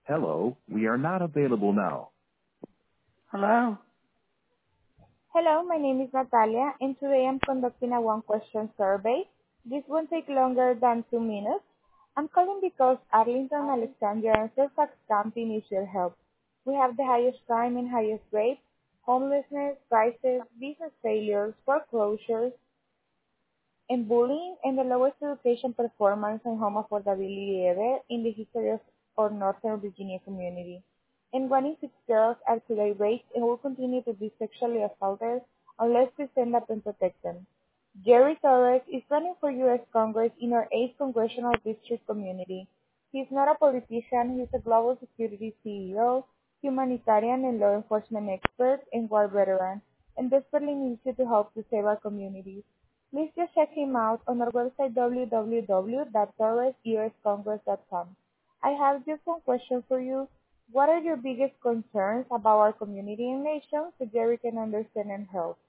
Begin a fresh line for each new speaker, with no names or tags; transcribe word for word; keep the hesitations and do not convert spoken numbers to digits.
Hello, we are not available now.
Hello.
Hello, my name is Natalia, and today I'm conducting a one-question survey. This won't take longer than two minutes. I'm calling because Arlington, Alexandria, and Fairfax County needs your help. We have the highest crime and highest rates, homelessness, crisis, business failures, foreclosures, and bullying, and the lowest education performance and home affordability ever in the history of our Northern Virginia community. And one in six girls are today raped and will continue to be sexually assaulted unless we stand up and protect them. Jerry Torres is running for U S Congress in our eighth Congressional District community. He is not a politician, he is a global security C E O, humanitarian and law enforcement expert, and war veteran, and desperately needs you to help to save our communities. Please just check him out on our website w w w dot torres u s congress dot com. I have just one question for you. What are your biggest concerns about our community and nation so Jerry can understand and help?